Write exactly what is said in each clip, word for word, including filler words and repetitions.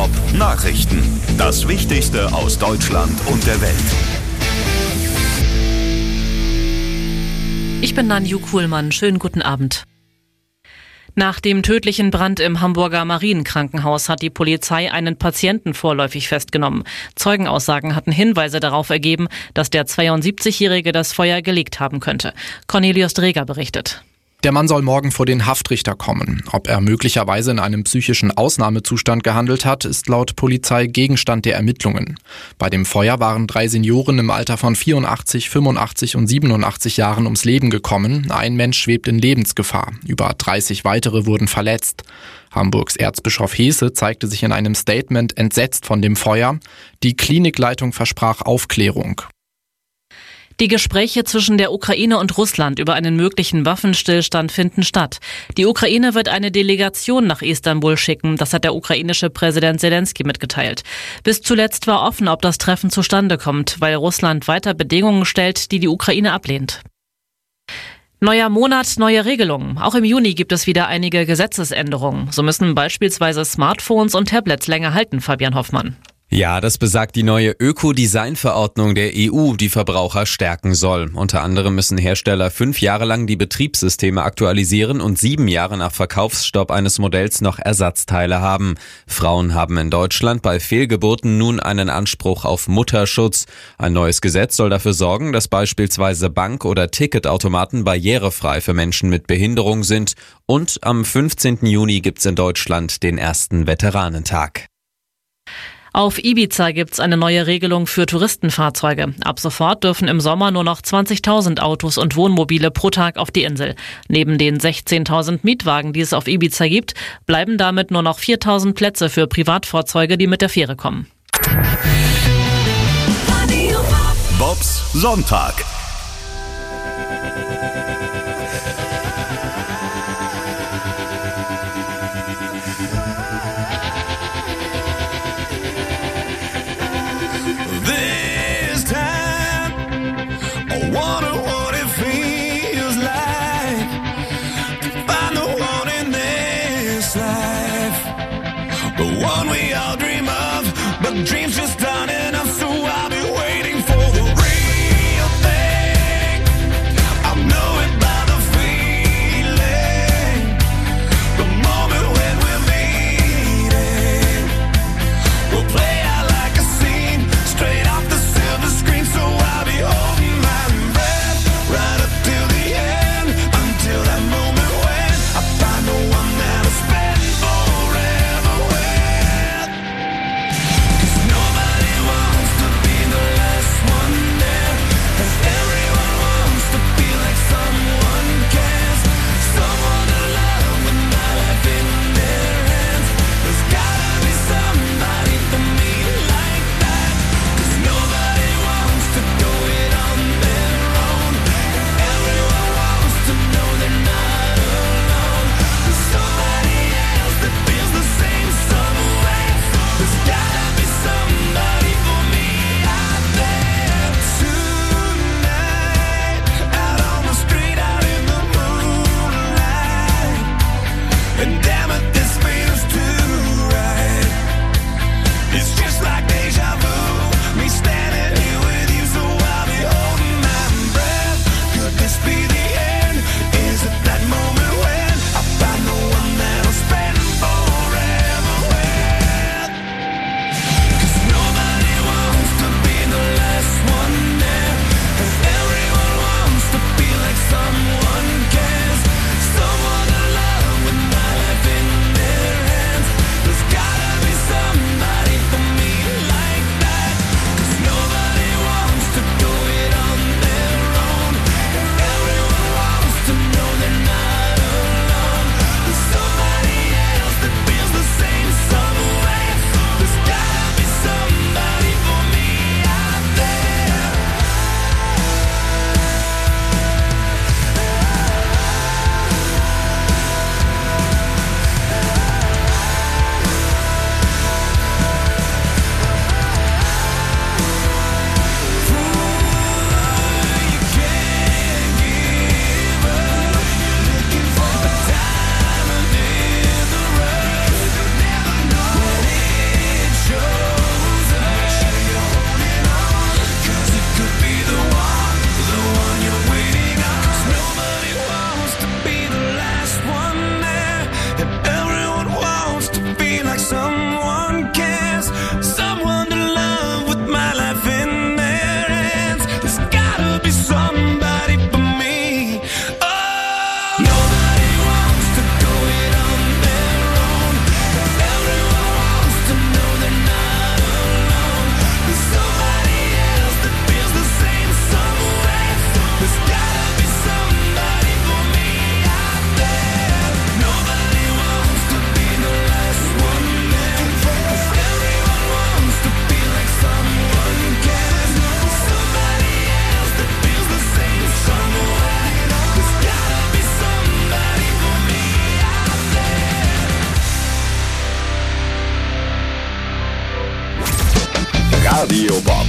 Top Nachrichten. Das Wichtigste aus Deutschland und der Welt. Ich bin Nanju Kuhlmann. Schönen guten Abend. Nach dem tödlichen Brand im Hamburger Marienkrankenhaus hat die Polizei einen Patienten vorläufig festgenommen. Zeugenaussagen hatten Hinweise darauf ergeben, dass der zweiundsiebzigjährige das Feuer gelegt haben könnte. Cornelius Dreger berichtet. Der Mann soll morgen vor den Haftrichter kommen. Ob er möglicherweise in einem psychischen Ausnahmezustand gehandelt hat, ist laut Polizei Gegenstand der Ermittlungen. Bei dem Feuer waren drei Senioren im Alter von vierundachtzig, fünfundachtzig und siebenundachtzig Jahren ums Leben gekommen. Ein Mensch schwebt in Lebensgefahr. Über dreißig weitere wurden verletzt. Hamburgs Erzbischof Heese zeigte sich in einem Statement entsetzt von dem Feuer. Die Klinikleitung versprach Aufklärung. Die Gespräche zwischen der Ukraine und Russland über einen möglichen Waffenstillstand finden statt. Die Ukraine wird eine Delegation nach Istanbul schicken, das hat der ukrainische Präsident Zelensky mitgeteilt. Bis zuletzt war offen, ob das Treffen zustande kommt, weil Russland weiter Bedingungen stellt, die die Ukraine ablehnt. Neuer Monat, neue Regelungen. Auch im Juni gibt es wieder einige Gesetzesänderungen. So müssen beispielsweise Smartphones und Tablets länger halten, Fabian Hoffmann. Ja, das besagt die neue Ökodesign-Verordnung der E U, die Verbraucher stärken soll. Unter anderem müssen Hersteller fünf Jahre lang die Betriebssysteme aktualisieren und sieben Jahre nach Verkaufsstopp eines Modells noch Ersatzteile haben. Frauen haben in Deutschland bei Fehlgeburten nun einen Anspruch auf Mutterschutz. Ein neues Gesetz soll dafür sorgen, dass beispielsweise Bank- oder Ticketautomaten barrierefrei für Menschen mit Behinderung sind. Und am fünfzehnten Juni gibt's in Deutschland den ersten Veteranentag. Auf Ibiza gibt's eine neue Regelung für Touristenfahrzeuge. Ab sofort dürfen im Sommer nur noch zwanzigtausend Autos und Wohnmobile pro Tag auf die Insel. Neben den sechzehntausend Mietwagen, die es auf Ibiza gibt, bleiben damit nur noch viertausend Plätze für Privatfahrzeuge, die mit der Fähre kommen. Bobs Sonntag. One we all dream of, but dreams just aren't enough, so I'll be waiting for the real thing. I know it by the feeling, the moment when we're meeting. We'll play out like a scene, straight off the silver screen, so I'll be holding my breath right up till the end, until that moment when I find the one that I'll spend forever with. Nobody Radio Bob.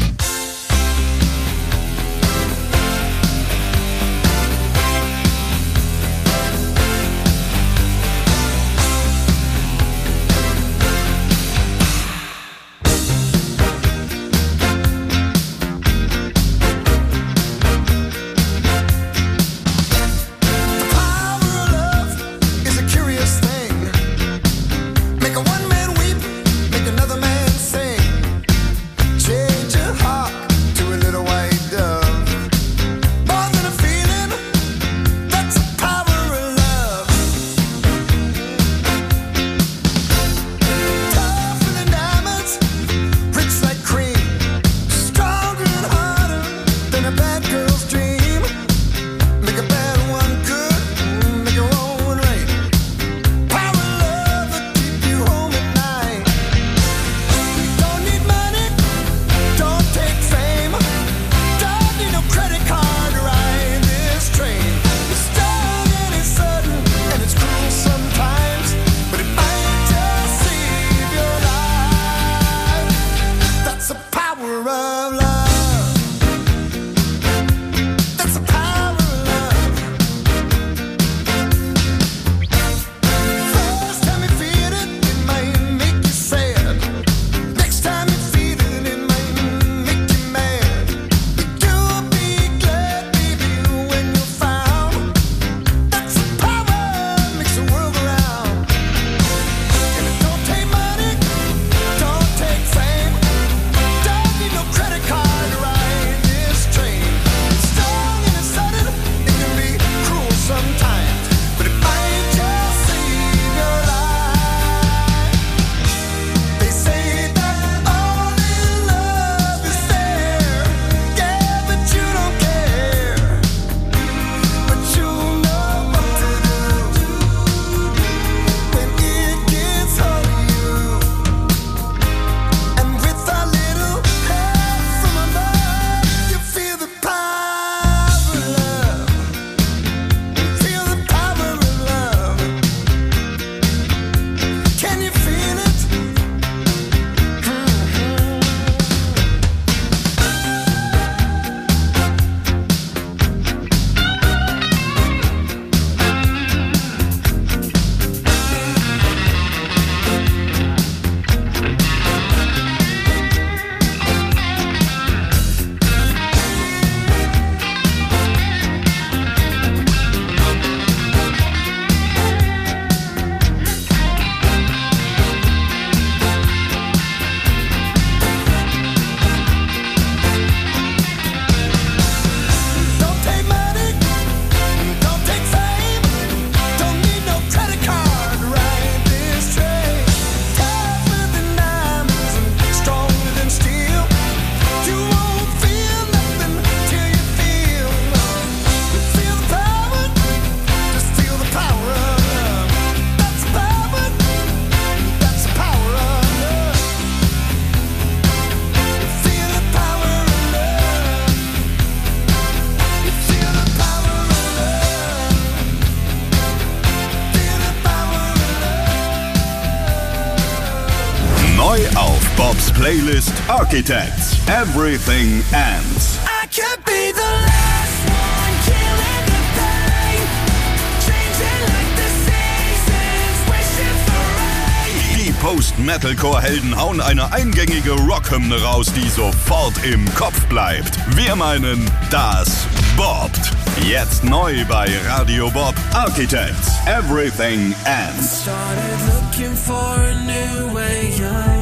Neu auf Bobs Playlist Architects. Everything Ends. I could be the last one killing the pain, changing like the seasons, wishing for rain. Die Post-Metalcore-Helden hauen eine eingängige Rockhymne raus, die sofort im Kopf bleibt. Wir meinen, das bobbt. Jetzt neu bei Radio Bob. Architects. Everything Ends. Started looking for a new way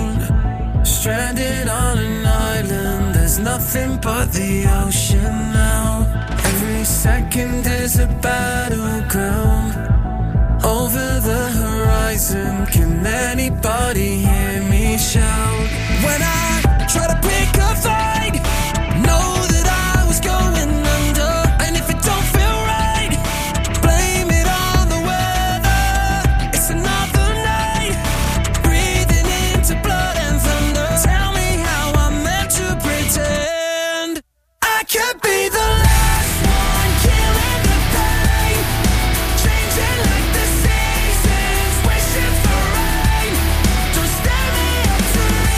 out. Stranded on an island, there's nothing but the ocean now. Every second is a battleground. Over the horizon, can anybody hear me shout? When I try to pick a fight, know that I was going under. And if it don't feel right, blame it on the weather. It's another night, breathing into blood and thunder. Tell me how I'm meant to pretend I could be the last one killing the pain, changing like the seasons, wishing for rain. Don't stand me up for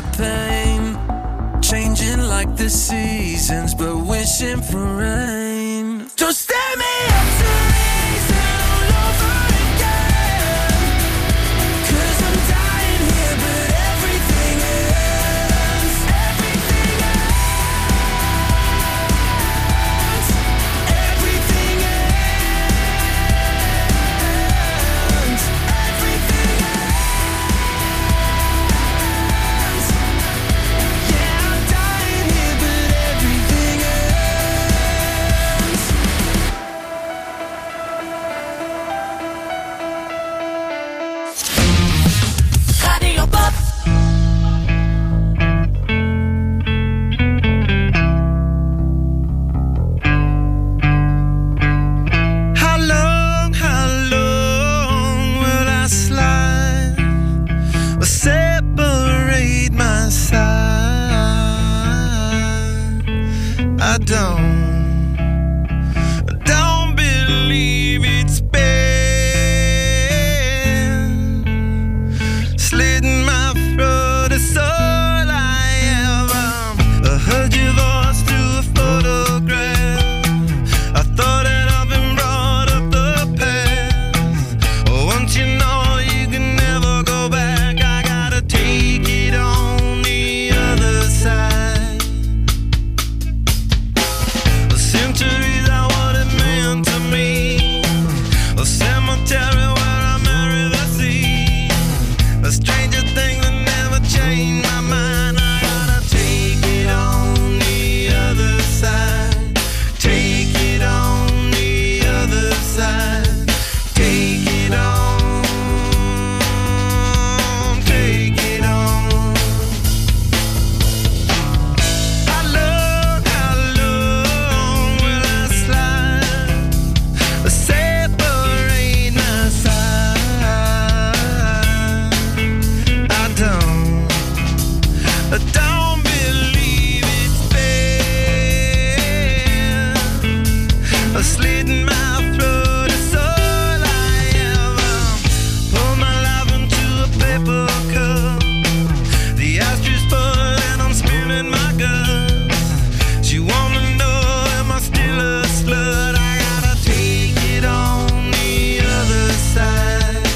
pain, changing like the seasons, but wishing for rain. Don't stand me up to reason all over again, 'cause I'm dying here, but everything ends, everything ends, everything ends, everything ends. Yeah, I'm dying here, but everything ends. Radio Pop. How long, how long will I slide or separate my side? I don't, I don't believe it's been slitting my throat. It's all I ever. I heard your voice through a photograph. I thought that I've been brought up the past. Once you know you can never go back, I gotta take it on the other side. The centuries are what it meant to me. A cemetery where I marry the sea. A stranger thing that never changed my mind. I gotta take it on the other side. Take it on the other side. Take it on. Take it on. How long, how long will I slide? Separate my side. I don't, I don't believe it's fair. Slitting my throat is all I ever. Pour my life into a paper cup. The ashtray full and I'm spilling my guts. She wanna know, am I still a slut? I gotta take it on the other side.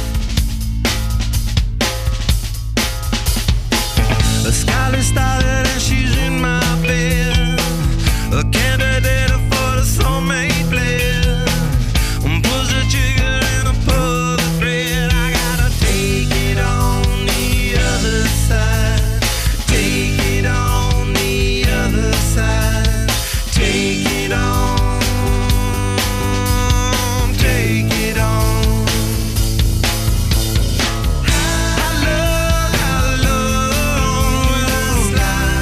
The skyline started and she's in my bed. A candidate for the soulmate blend. Pulls the trigger and I pull the thread. I gotta take it on the other side. Take it on the other side. Take it on. Take it on. How long, how long will I slide?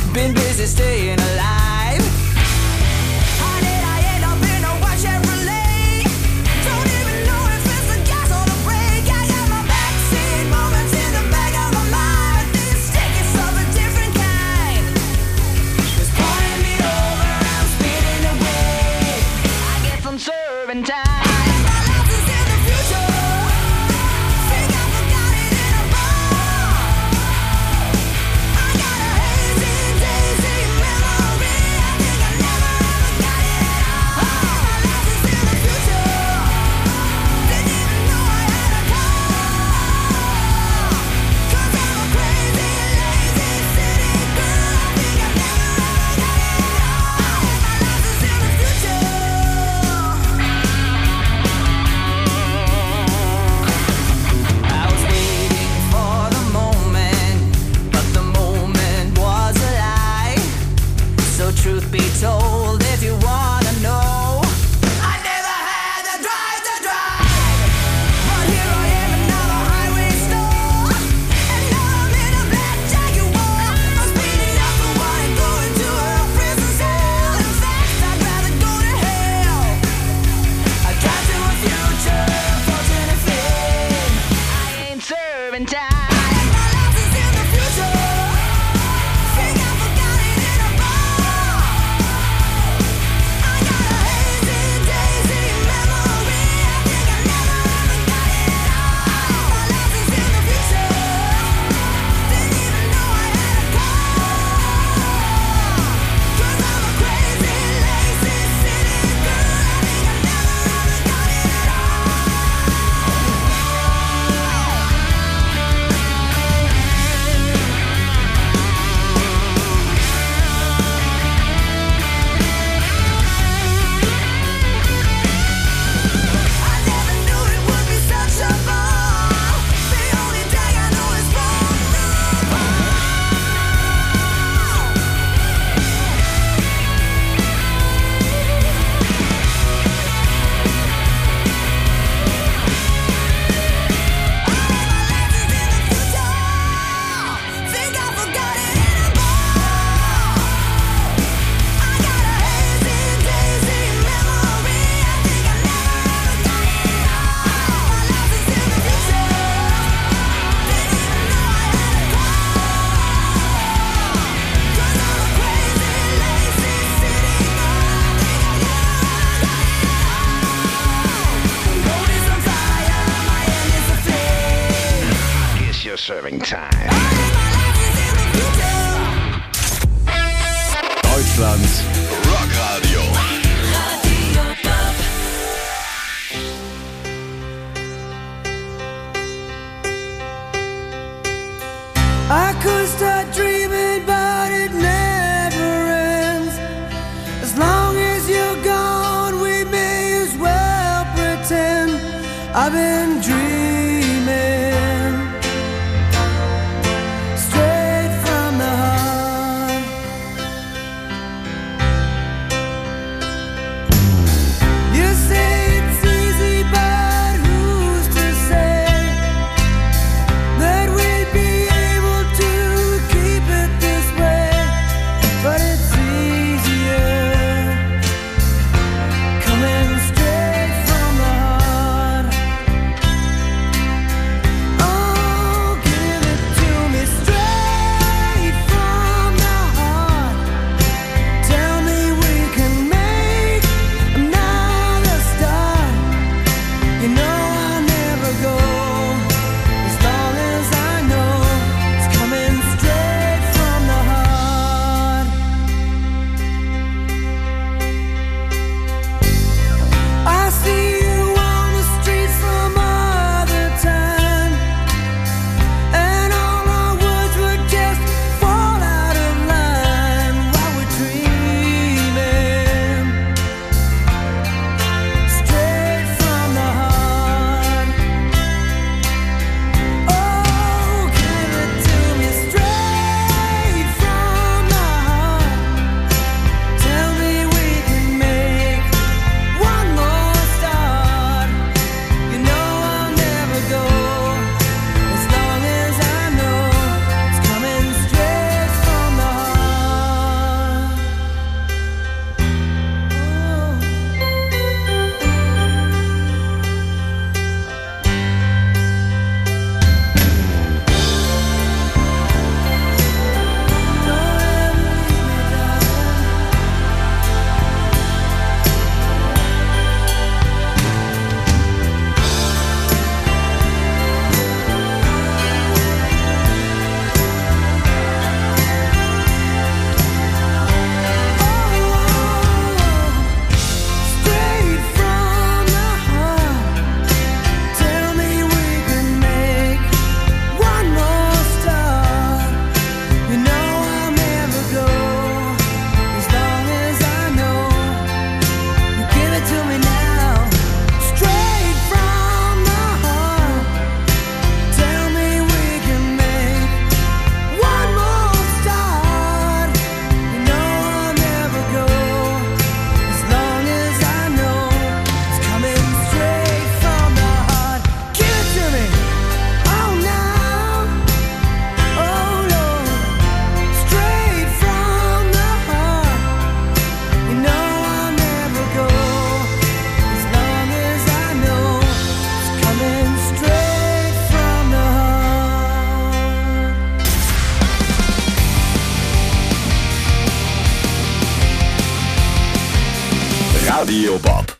been busy staying alive. How did I end up in a white Chevrolet? Don't even know if it's the gas or the brake. I got my backseat moments in the back of my mind. These tickets of a different kind. It's pulling me over, I'm speeding away. I get some serving time. Truth be told, if you wanna know, I never had the drive to drive. But here I am in another highway store, and now I'm in a black Jaguar. I'm speeding up the one and going to a prison cell. In fact, I'd rather go to hell. I drive to a future, fortune and fame. I ain't serving time. Serving time. Deutschlands Rockradio. I could start dreaming, but it never ends. As long as you're gone, we may as well pretend I've been dreaming. Coming straight from the heart. Radio Bob.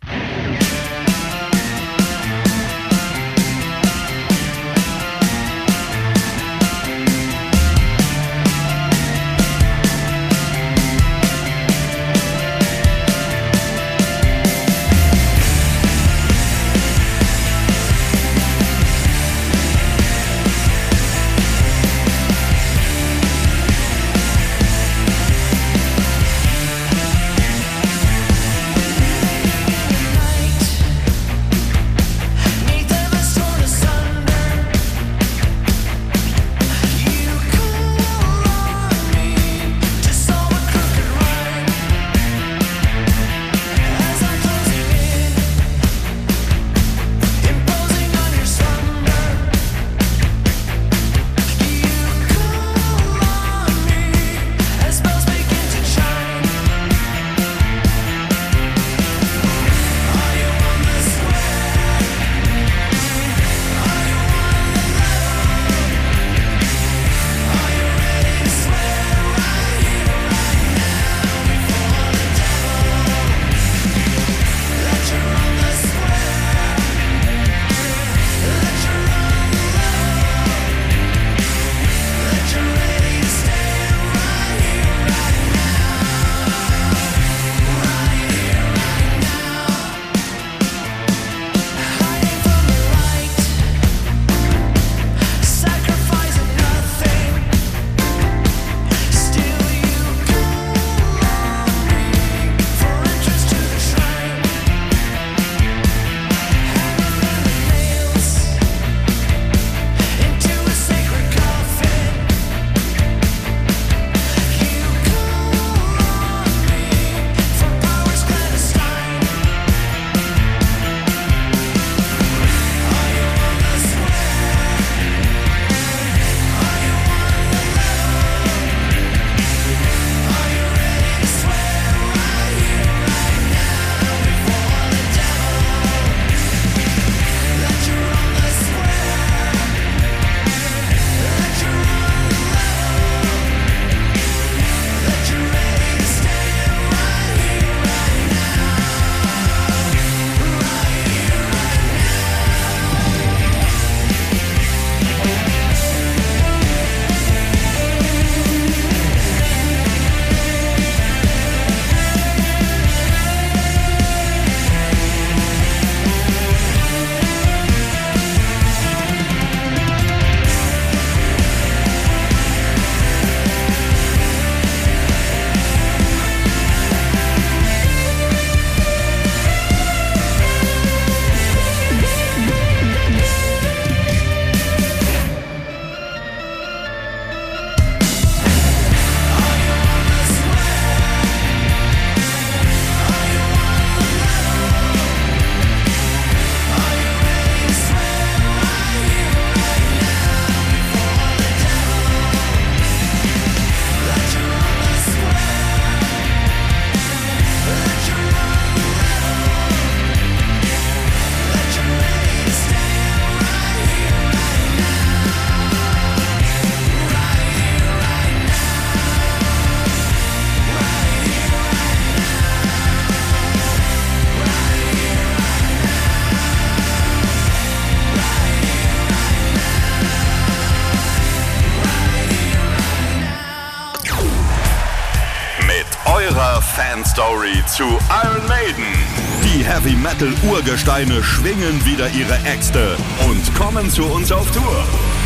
Fanstory zu Iron Maiden. Die Heavy Metal Urgesteine schwingen wieder ihre Äxte und kommen zu uns auf Tour.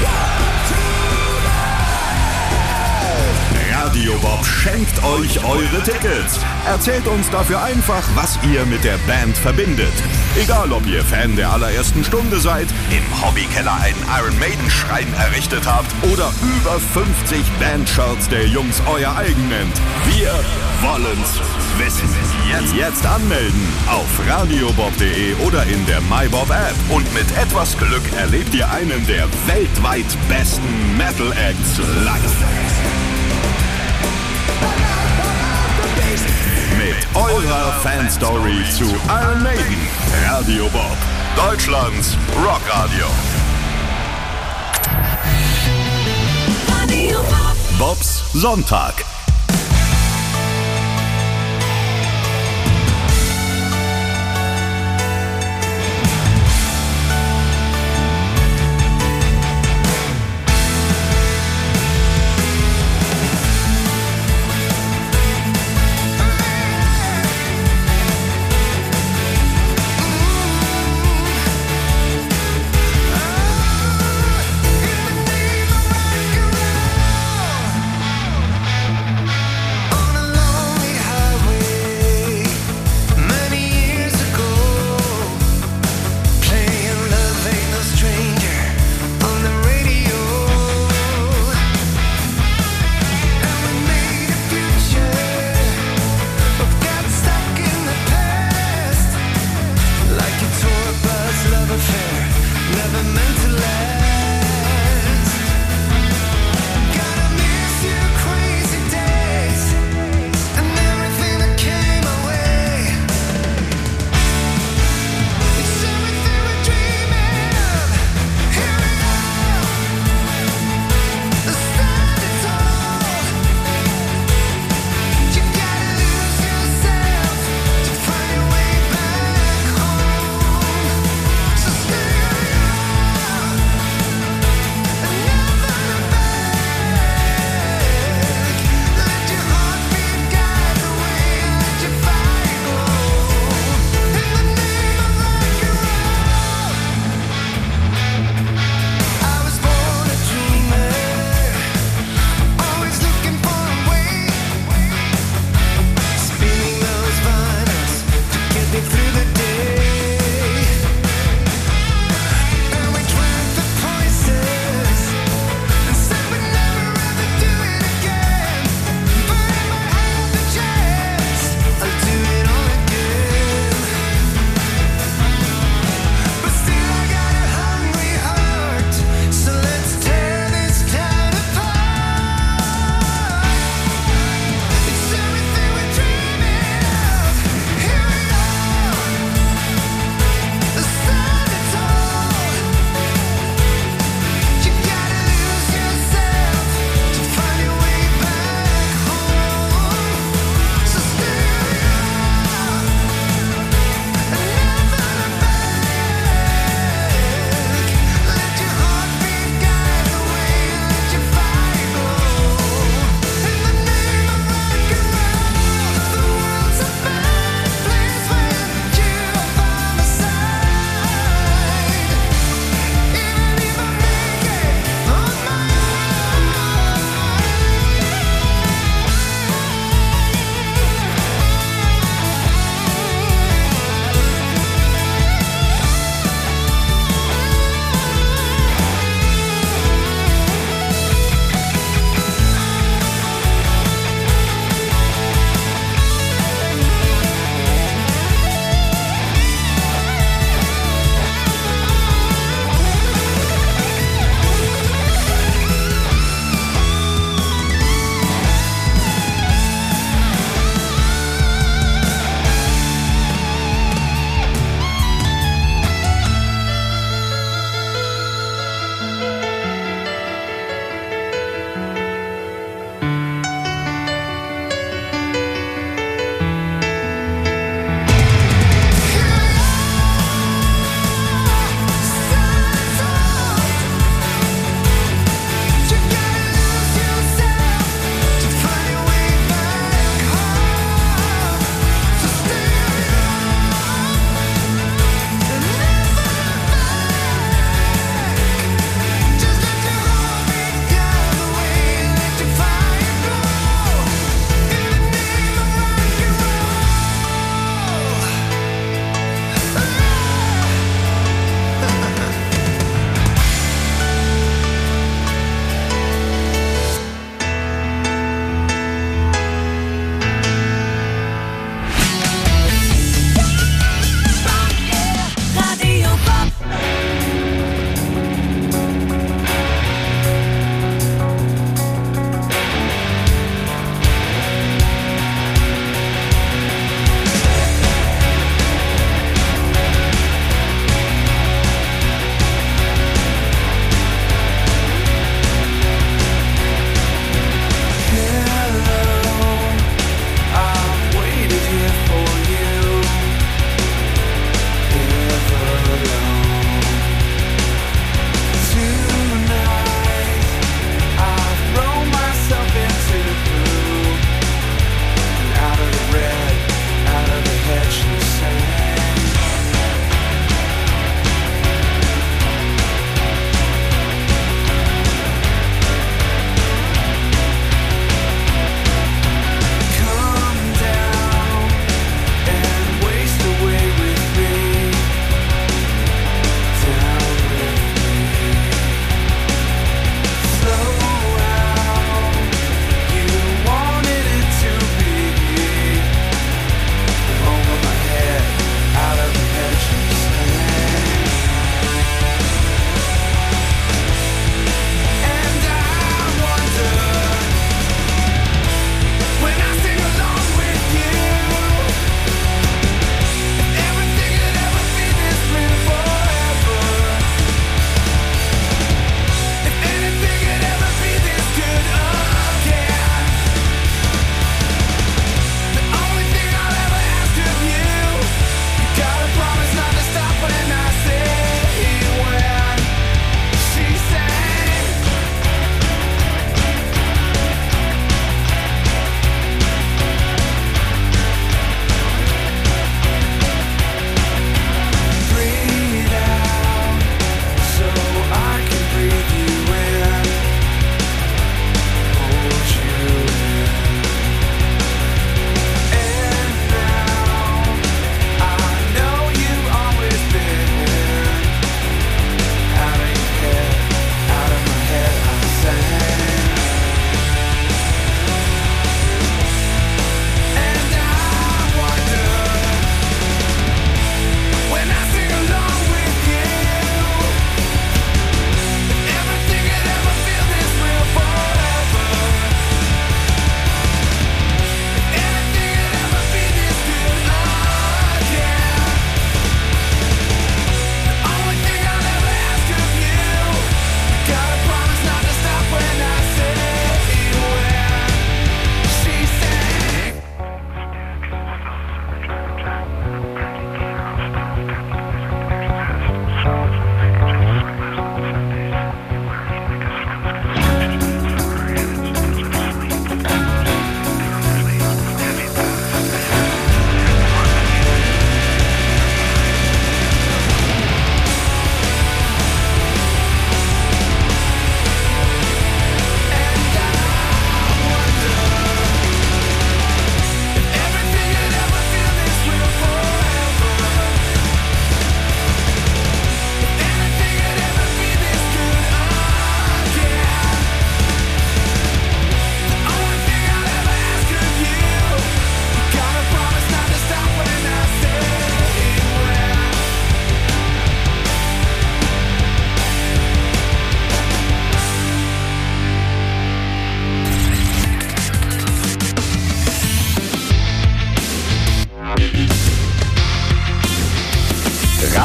Radio Bob schenkt euch eure Tickets. Erzählt uns dafür einfach, was ihr mit der Band verbindet. Egal, ob ihr Fan der allerersten Stunde seid, im Hobbykeller einen Iron Maiden Schrein errichtet habt oder über fünfzig Bandshirts der Jungs euer eigen nennt. Wir wollen's wissen. Jetzt, jetzt anmelden auf radiobob punkt de oder in der MyBob App. Und mit etwas Glück erlebt ihr einen der weltweit besten Metal Acts live. Mit eurer Fanstory zu Iron Maiden. Radio Bob, Deutschlands Rockradio. Radio Bob. Bobs Sonntag.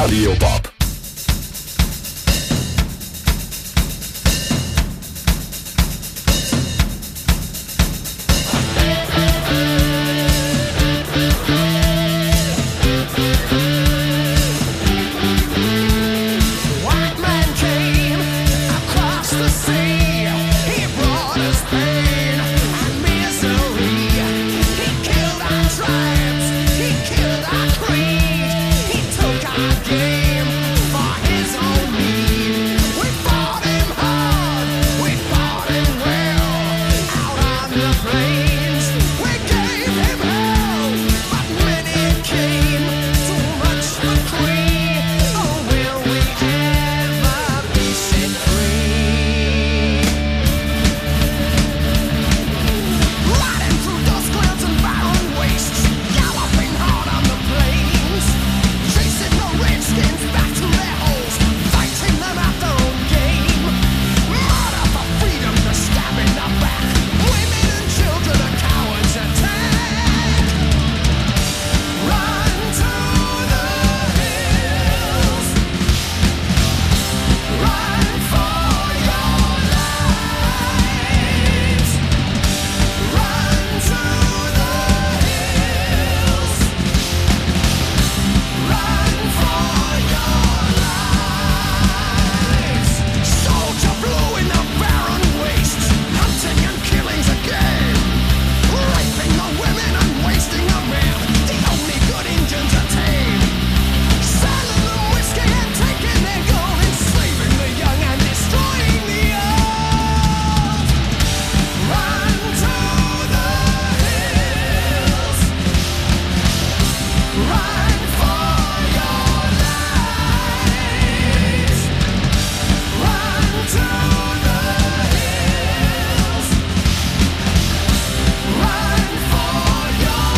Radio Bob. White man came across the sea. He brought us pain and misery. He killed our tribes. He killed our creed. He took our game for his own need. We fought him hard. We fought him well. Out on the plains, we gave him hell. But many came too much for free. Oh, will we ever be set free? Riding through dust clouds and barren wastes, galloping hard on the plains, chasing the redskins back to their holes, fighting them at their own game. Murder for freedom, the stab in the back. Women and children are cowards attack. Run to the hills. Run for your lives. Run to the hills. Run for your lives. Soldier blue in the barren wastes, hunting and killing's a game. Raping the women and wasting the men. The only good Indians are tame. Selling them whiskey and taking their gold, enslaving the young and destroying the old. Run to the hills. Run for your lives. Run to the hills. Run for your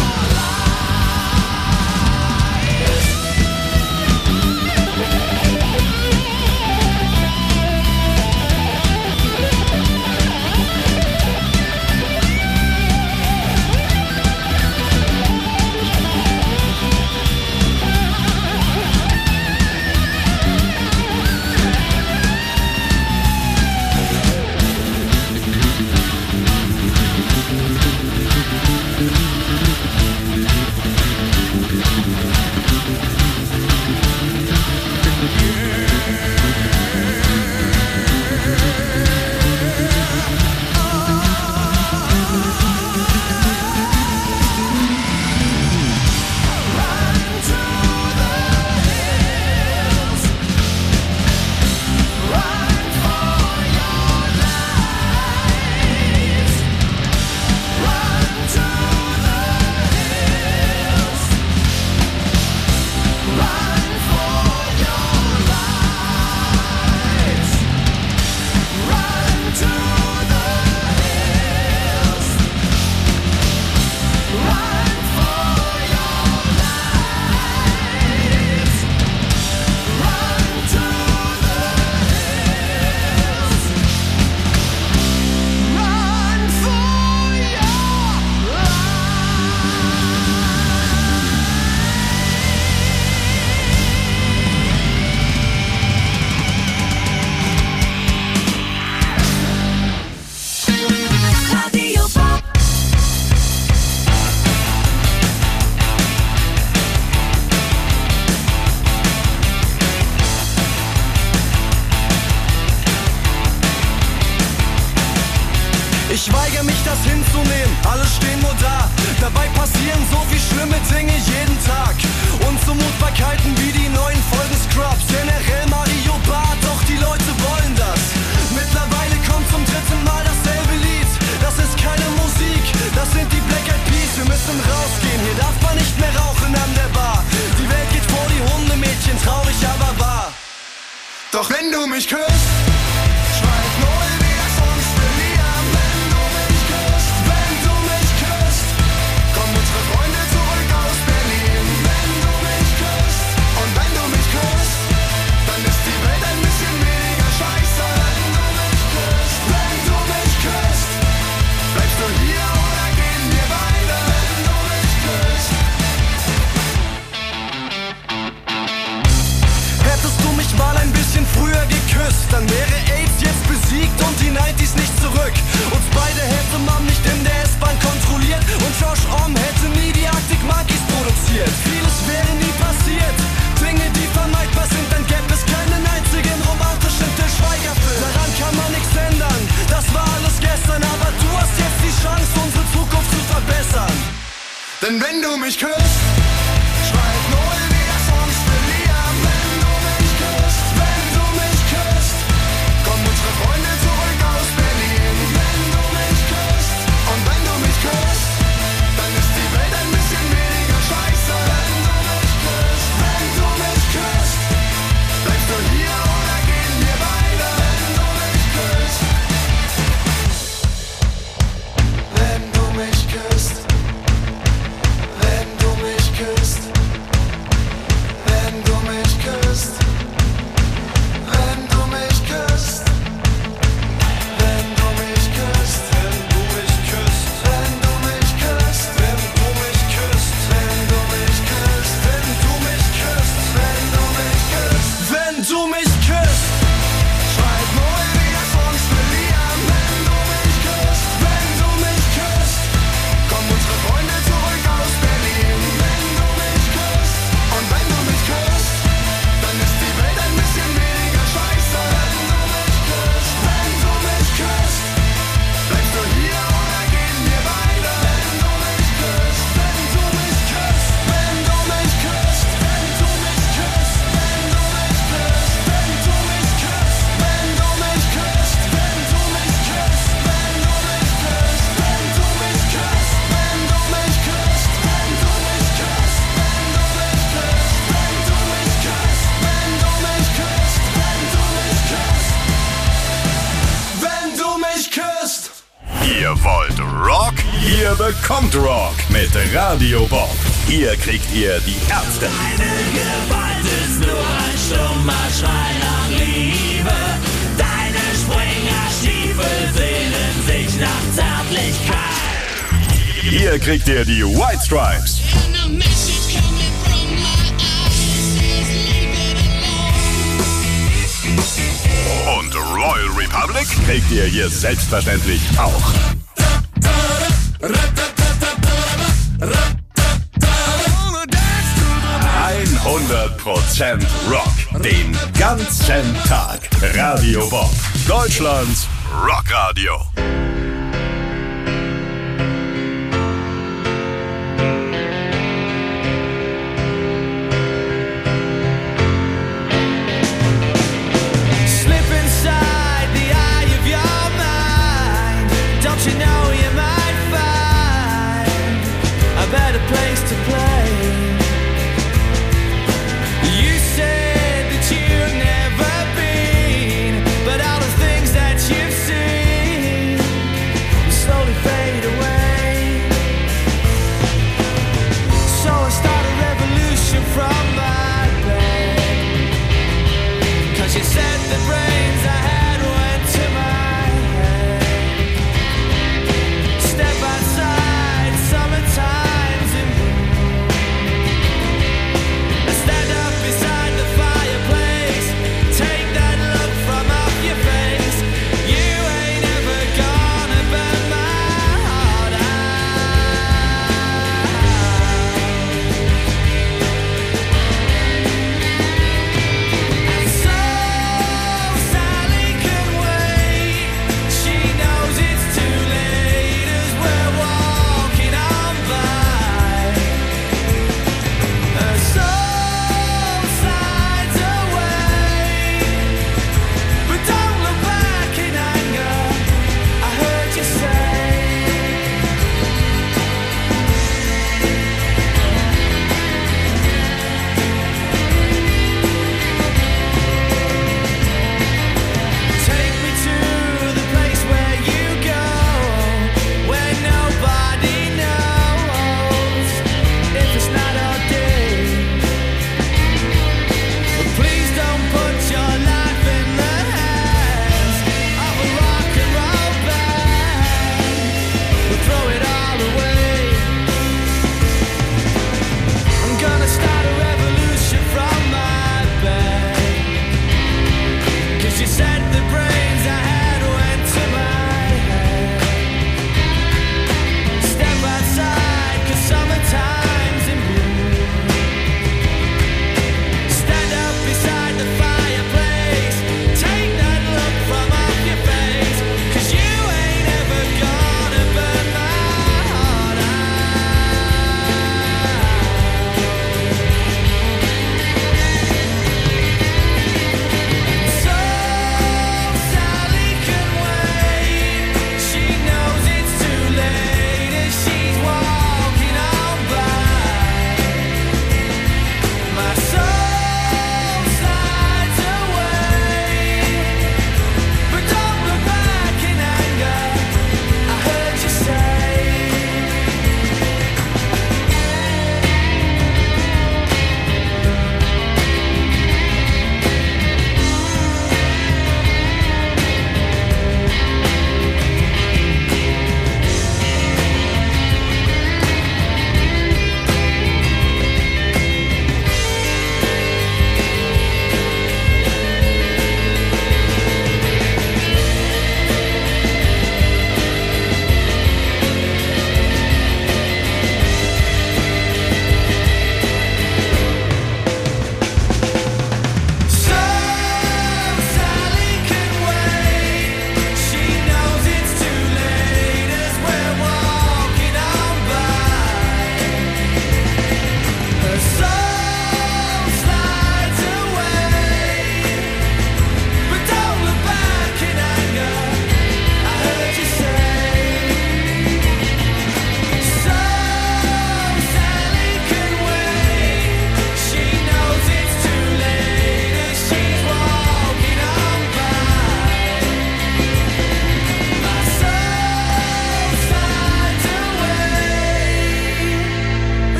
Radio Bob. Ich weigere mich, das hinzunehmen, alle stehen nur da. Dabei passieren so viel schlimme Dinge jeden Tag. Unzumutbarkeiten wie die neuen Folgen Scrubs. Generell Mario Barth, doch die Leute wollen das. Mittlerweile kommt zum dritten Mal dasselbe Lied. Das ist keine Musik, das sind die Black Eyed Peas. Wir müssen rausgehen, hier darf man nicht mehr rauchen an der Bar. Die Welt geht vor die Hundemädchen, traurig aber wahr. Doch wenn du mich küsst, schweig null wie das sonst verlieren. Wenn du mich küsst, wenn du mich küsst, kommen unsere Freunde zurück aus Berlin. Wenn du mich küsst und wenn du mich küsst, dann ist die Welt ein bisschen weniger scheiße. Wenn du mich küsst, wenn du mich küsst, bleibst du hier oder gehen wir beide. Wenn du mich küsst. Denn wenn du mich küsst, schreit null wie das sonst verlieren. Wenn du mich küsst, wenn du mich küsst, kommen unsere Freunde zurück aus Berlin. Wenn du mich küsst und wenn du mich küsst, dann ist die Welt ein bisschen weniger scheiße. Wenn du mich küsst, wenn du mich küsst, bleibst du hier oder gehen wir beide? Wenn du mich küsst, wenn du mich küsst, wenn du mich küsst, wenn du mich küsst, wenn du mich küsst, wenn du mich küsst, wenn du mich küsst, wenn du mich küsst, wenn du mich küsst, wenn du mich küsst, wenn du mich küsst, wenn du mich küsst, wenn du mich küsst, schreit null wie das sonst verlieren. Wenn du mich küsst, wenn du mich küsst, kommen unsere Freunde zurück aus Berlin. Wenn du mich küsst und wenn du mich küsst, dann ist die Welt ein bisschen weniger scheiße. Wenn du mich küsst, wenn du mich küsst, bleibst du hier oder gehen wir beide? Wenn du mich küsst, wenn du mich küsst, wenn du mich küsst, wenn du mich küsst, wenn du mich küsst, wenn du mich küsst, wenn du mich küsst, wenn du mich küsst, wenn du mich küsst, wenn du mich küsst, wenn du mich küsst, wenn du mich küsst, wenn du mich küsst, wenn du mich küsst, wenn du mich küsst, wenn du mich küsst, wenn du mich küsst. Ihr wollt Rock? Ihr bekommt Rock mit Radio Bob. Hier kriegt ihr die Ärzte, Deine Gewalt ist nur ein stummer Schrei nach Liebe. Deine Springerstiefel sehnen sich nach Zärtlichkeit. hier kriegt ihr die White Stripes. And a message coming from my eyes says leave it alone. Und Royal Republic kriegt ihr hier selbstverständlich auch. hundert Prozent Rock. Den ganzen Tag. Radio Bob. Deutschlands Rockradio. Slip inside the eye of your mind. Don't you know you might find a better place to play? You said that you've never been, but all the things that you've seen will slowly fade away. So I start a revolution from my bed, 'cause you said the brains I had went to my head. Step outside, summertime's in bloom.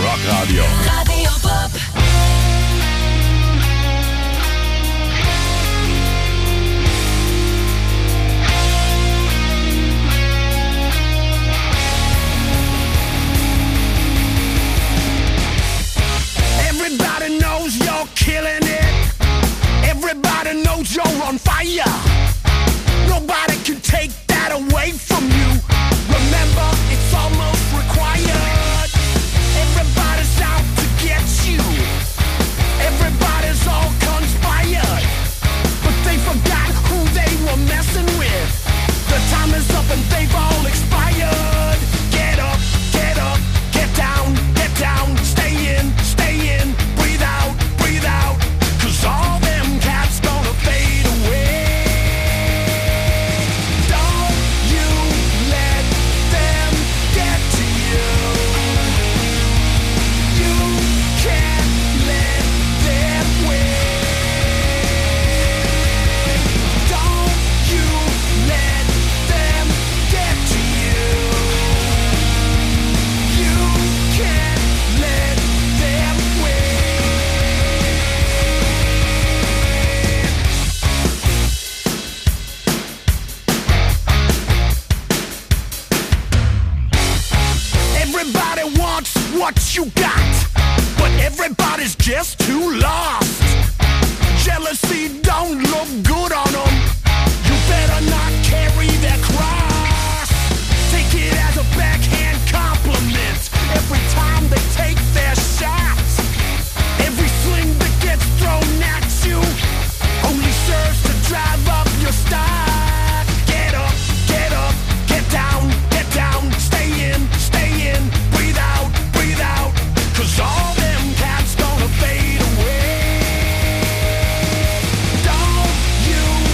Rockradio. Radio Bob. Everybody knows you're killing it. Everybody knows you're on fire. Nobody can take that away from you. Remember, it's almost required. Everybody's out to get you. Everybody's all conspired. But they forgot who they were messing with. The time is up and they've all expired. Get up, get up, get down, get down. Stay in, stay in. Breathe out, breathe out. Cause all them cats gonna fade away. Don't you let them get to you. You can't let them win. Don't you let them get to you. You can't let them win. Everybody wants what you got, but everybody's just too lost. Jealousy don't look good on them. You better not carry that cross. Take it as a backhand compliment every time they take their shots. Every sling that gets thrown at you only serves to drive up your stock. Get up, get up, get down, get down. Stay in, stay in. Breathe out, breathe out. Cause all them cats gonna fade away. Don't you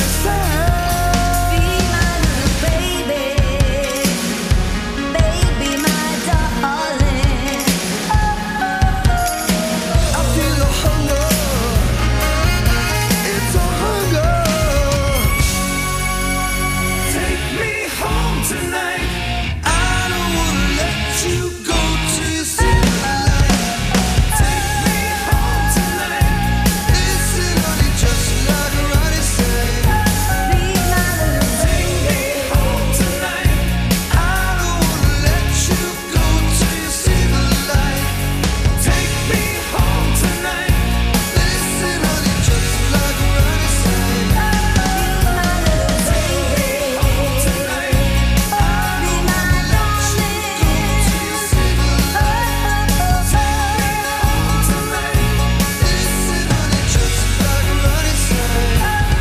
running side. Be my little baby, baby, my darling. I feel the hunger. It's a hunger. Take me home tonight. I don't wanna let you go till you see the light. Take me home tonight. Listen, honey, just like Ronnie said. Be my little Take me home tonight. I don't wanna let you go till you see the light. Take me home tonight. Listen, honey, just like Ronnie said. Take me home tonight. I don't wanna let you go till you see the light. Take me home tonight. Listen, honey, just like Ronnie said.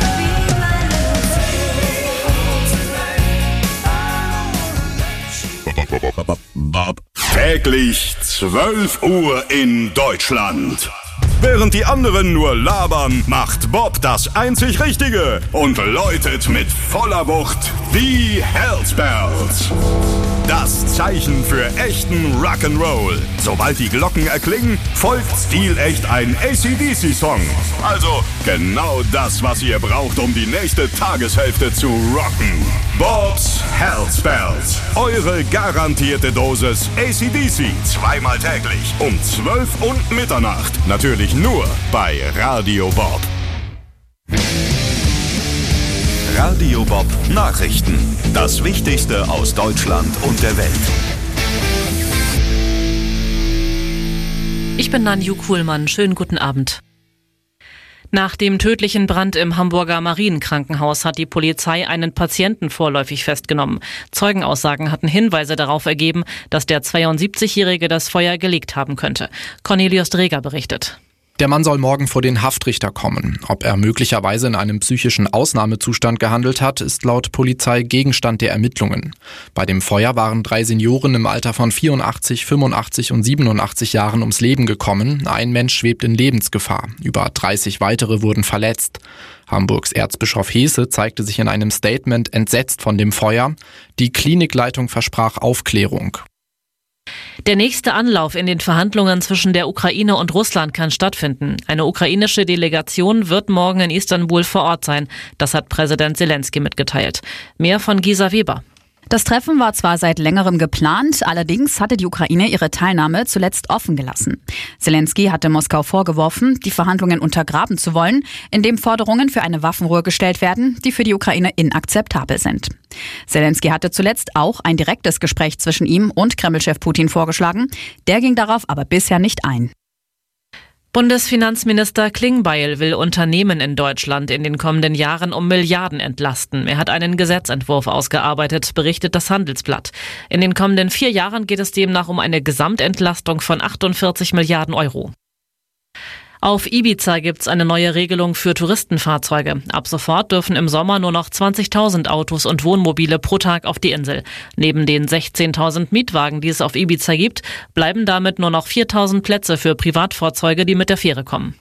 Bob. Täglich zwölf Uhr in Deutschland. Während die anderen nur labern, macht Bob das einzig Richtige und läutet mit voller Wucht die Hells Bells. Das Zeichen für echten Rock'n'Roll. Sobald die Glocken erklingen, folgt stilecht ein A C D C-Song. Also genau das, was ihr braucht, um die nächste Tageshälfte zu rocken. Bob's Hells Bells. Eure garantierte Dosis A C D C. Zweimal täglich um zwölf und Mitternacht. Natürlich nur bei Radio Bob. Radio Bob Nachrichten. Das Wichtigste aus Deutschland und der Welt. Ich bin Nanju Kuhlmann. Schönen guten Abend. Nach dem tödlichen Brand im Hamburger Marienkrankenhaus hat die Polizei einen Patienten vorläufig festgenommen. Zeugenaussagen hatten Hinweise darauf ergeben, dass der zweiundsiebzigjährige das Feuer gelegt haben könnte. Cornelius Dreger berichtet. Der Mann soll morgen vor den Haftrichter kommen. Ob er möglicherweise in einem psychischen Ausnahmezustand gehandelt hat, ist laut Polizei Gegenstand der Ermittlungen. Bei dem Feuer waren drei Senioren im Alter von vierundachtzig, fünfundachtzig und siebenundachtzig Jahren ums Leben gekommen. Ein Mensch schwebt in Lebensgefahr. Über dreißig weitere wurden verletzt. Hamburgs Erzbischof Hesse zeigte sich in einem Statement entsetzt von dem Feuer. Die Klinikleitung versprach Aufklärung. Der nächste Anlauf in den Verhandlungen zwischen der Ukraine und Russland kann stattfinden. Eine ukrainische Delegation wird morgen in Istanbul vor Ort sein. Das hat Präsident Selensky mitgeteilt. Mehr von Gisa Weber. Das Treffen war zwar seit längerem geplant, allerdings hatte die Ukraine ihre Teilnahme zuletzt offen gelassen. Selensky hatte Moskau vorgeworfen, die Verhandlungen untergraben zu wollen, indem Forderungen für eine Waffenruhe gestellt werden, die für die Ukraine inakzeptabel sind. Selensky hatte zuletzt auch ein direktes Gespräch zwischen ihm und Kremlchef Putin vorgeschlagen. Der ging darauf aber bisher nicht ein. Bundesfinanzminister Klingbeil will Unternehmen in Deutschland in den kommenden Jahren um Milliarden entlasten. Er hat einen Gesetzentwurf ausgearbeitet, berichtet das Handelsblatt. In den kommenden vier Jahren geht es demnach um eine Gesamtentlastung von achtundvierzig Milliarden Euro. Auf Ibiza gibt's eine neue Regelung für Touristenfahrzeuge. Ab sofort dürfen im Sommer nur noch zwanzigtausend Autos und Wohnmobile pro Tag auf die Insel. Neben den sechzehntausend Mietwagen, die es auf Ibiza gibt, bleiben damit nur noch viertausend Plätze für Privatfahrzeuge, die mit der Fähre kommen.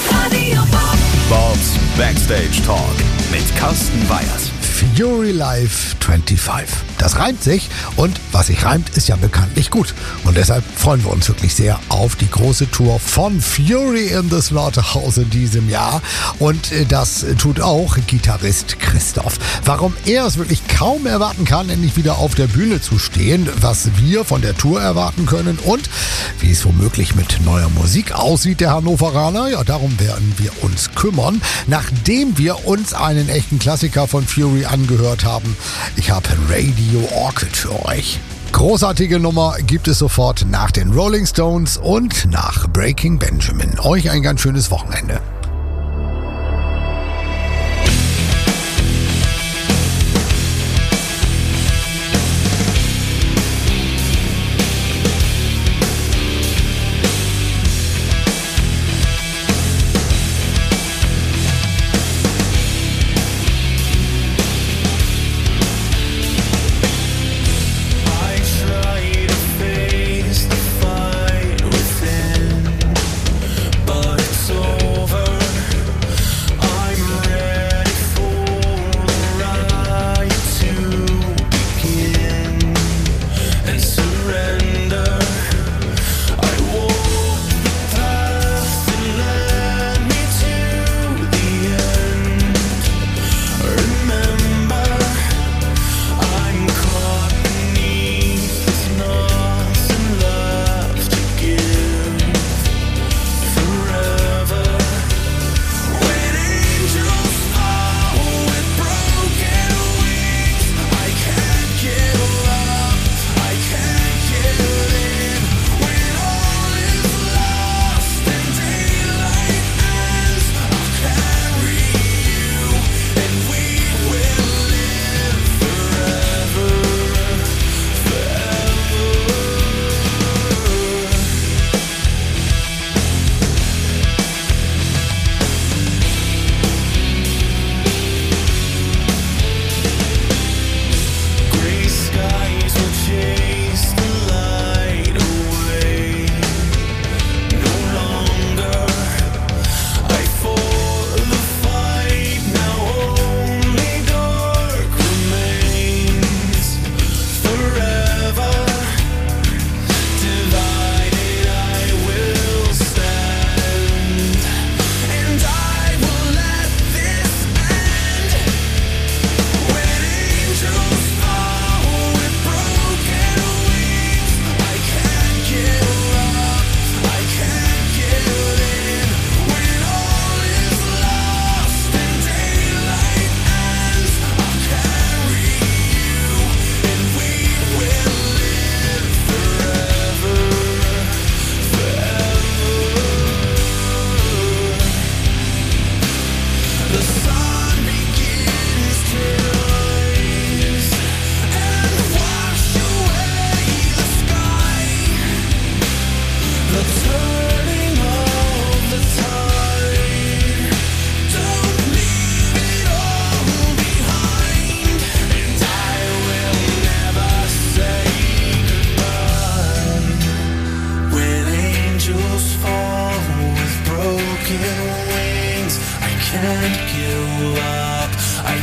Bob's Backstage Talk mit Carsten Weyers. Fury Live fünfundzwanzig. Das reimt sich und was sich reimt, ist ja bekanntlich gut. Und deshalb freuen wir uns wirklich sehr auf die große Tour von Fury in the Slaughterhouse in diesem Jahr. Und das tut auch Gitarrist Christoph. Warum er es wirklich kaum erwarten kann, endlich wieder auf der Bühne zu stehen, was wir von der Tour erwarten können und wie es womöglich mit neuer Musik aussieht, der Hannoveraner, ja, darum werden wir uns kümmern, nachdem wir uns einen echten Klassiker von Fury angehört haben. Ich habe Radio Orchid für euch. Großartige Nummer gibt es sofort nach den Rolling Stones und nach Breaking Benjamin. Euch ein ganz schönes Wochenende. But it's over.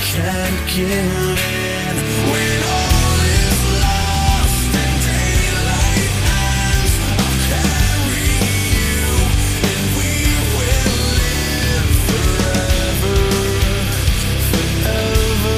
can't give in. When all is lost and daylight ends, I'll carry you and we will live forever, forever,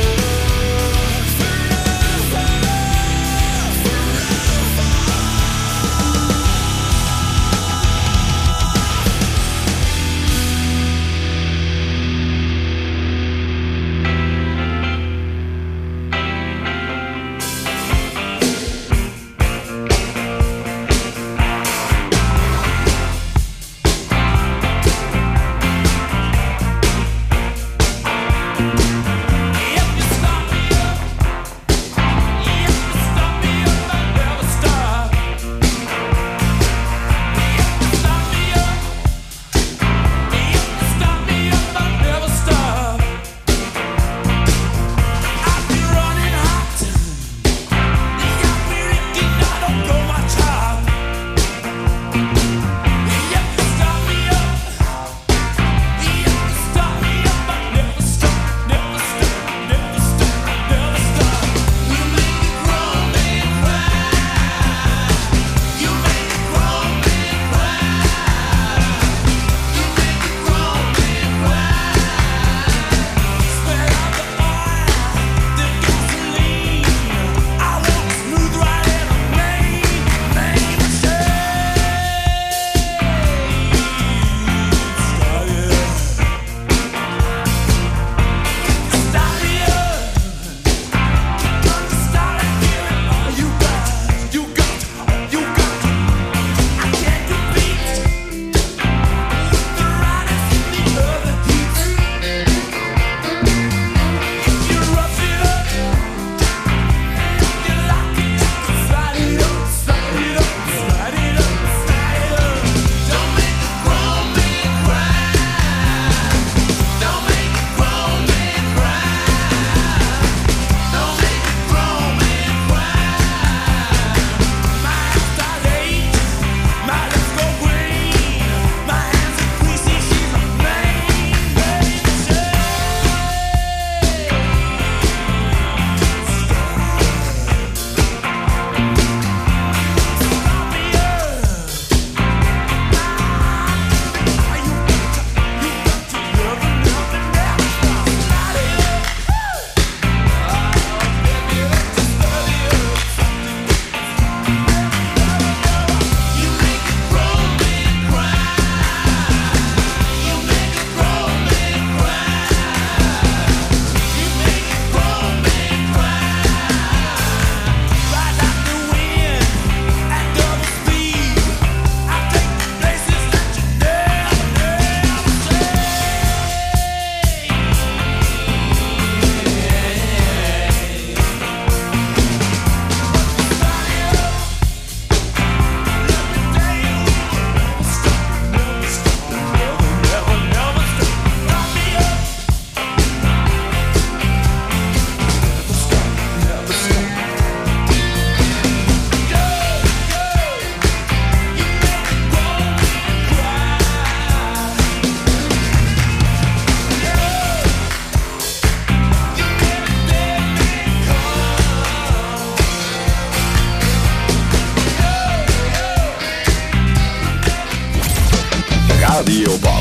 Radio Bob.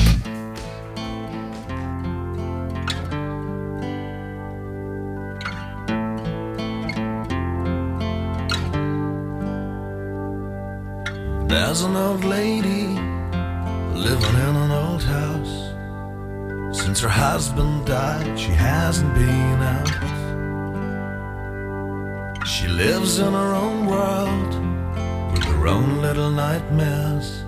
There's an old lady living in an old house. Since her husband died, she hasn't been out. She lives in her own world with her own little nightmares.